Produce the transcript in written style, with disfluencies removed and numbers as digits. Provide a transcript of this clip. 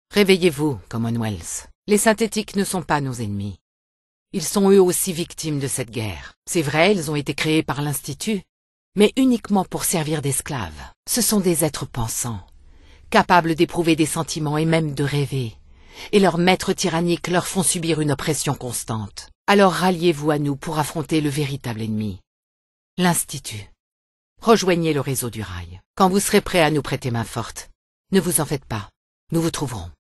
Réveillez-vous, Commonwealth. Les synthétiques ne sont pas nos ennemis. Ils sont eux aussi victimes de cette guerre. C'est vrai, ils ont été créés par l'Institut, mais uniquement pour servir d'esclaves. Ce sont des êtres pensants, capables d'éprouver des sentiments et même de rêver. Et leurs maîtres tyranniques leur font subir une oppression constante. Alors ralliez-vous à nous pour affronter le véritable ennemi, l'Institut. Rejoignez le réseau du rail. Quand vous serez prêts à nous prêter main forte, ne vous en faites pas, nous vous trouverons.